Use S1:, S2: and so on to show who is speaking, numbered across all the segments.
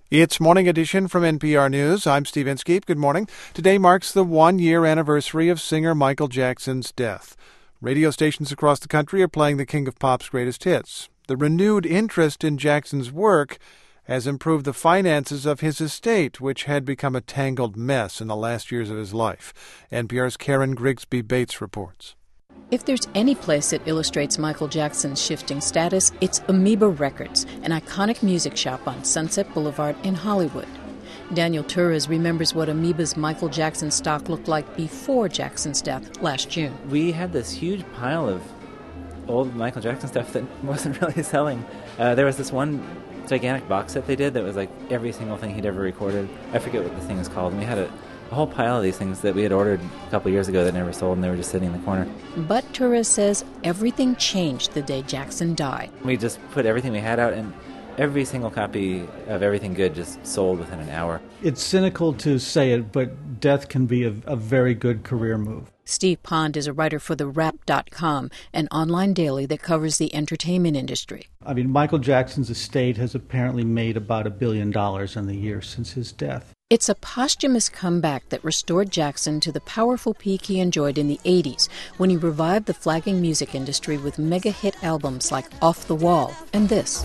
S1: It's Morning Edition from NPR News. I'm Steve Inskeep. Good morning. Today marks the one-year anniversary of singer Michael Jackson's death. Radio stations across the country are playing the King of Pop's greatest hits. The renewed interest in Jackson's work has improved the finances of his estate, which had become a tangled mess in the last years of his life. NPR's Karen Grigsby Bates reports.
S2: If there's any place that illustrates Michael Jackson's shifting status, it's Amoeba Records, an iconic music shop on Sunset Boulevard in Hollywood. Daniel Torres remembers what Amoeba's Michael Jackson stock looked like before Jackson's death last June.
S3: We had this huge pile of old Michael Jackson stuff that wasn't really selling. There was this one gigantic box set they did that was like every single thing he'd ever recorded. I forget what the thing is called. And we had a whole pile of these things that we had ordered a couple years ago that never sold, and they were just sitting in the corner.
S2: But Torres says everything changed the day Jackson died.
S3: We just put everything we had out, and every single copy of Everything Good just sold within an hour.
S4: It's cynical to say it, but death can be a very good career move.
S2: Steve Pond is a writer for TheWrap.com, an online daily that covers the entertainment industry.
S4: Michael Jackson's estate has apparently made about $1 billion in the year since his death.
S2: It's a posthumous comeback that restored Jackson to the powerful peak he enjoyed in the 80s, when he revived the flagging music industry with mega-hit albums like Off the Wall and this.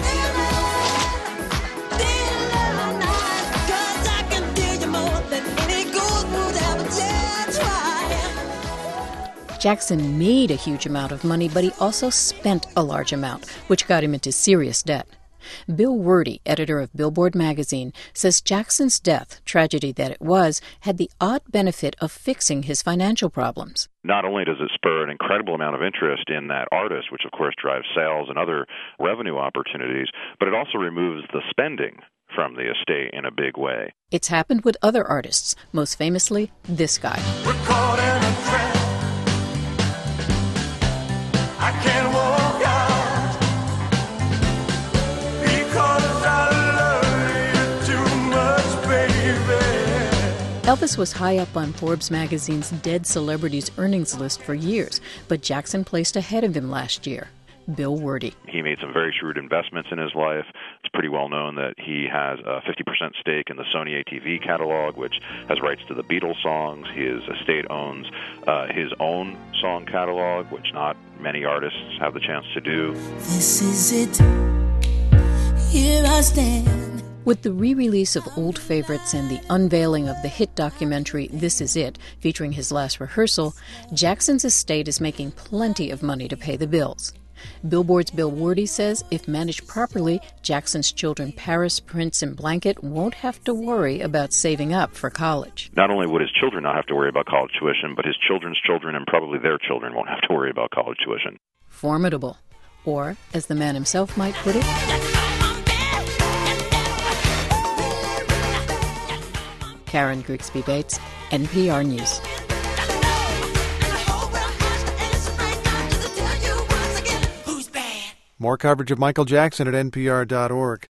S2: Jackson made a huge amount of money, but he also spent a large amount, which got him into serious debt. Bill Werde, editor of Billboard magazine, says Jackson's death, tragedy that it was, had the odd benefit of fixing his financial problems.
S5: Not only does it spur an incredible amount of interest in that artist, which of course drives sales and other revenue opportunities, but it also removes the spending from the estate in a big way.
S2: It's happened with other artists, most famously this guy.
S6: We're caught in a trap. I can't walk out because I love you too much, baby.
S2: Elvis was high up on Forbes magazine's Dead Celebrities earnings list for years, but Jackson placed ahead of him last year. Bill Werde.
S5: He made some very shrewd investments in his life. It's pretty well known that he has a 50% stake in the Sony ATV catalog, which has rights to the Beatles songs. His estate owns his own song catalog, which not many artists have the chance to do.
S7: This is it. Here I stand.
S2: With the re-release of old favorites and the unveiling of the hit documentary This Is It, featuring his last rehearsal, Jackson's estate is making plenty of money to pay the bills. Billboard's Bill Werde says if managed properly, Jackson's children Paris, Prince, and Blanket won't have to worry about saving up for college.
S5: Not only would his children not have to worry about college tuition, but his children's children and probably their children won't have to worry about college tuition.
S2: Formidable. Or, as the man himself might put it, Karen Grigsby Bates, NPR News.
S1: More coverage of Michael Jackson at npr.org.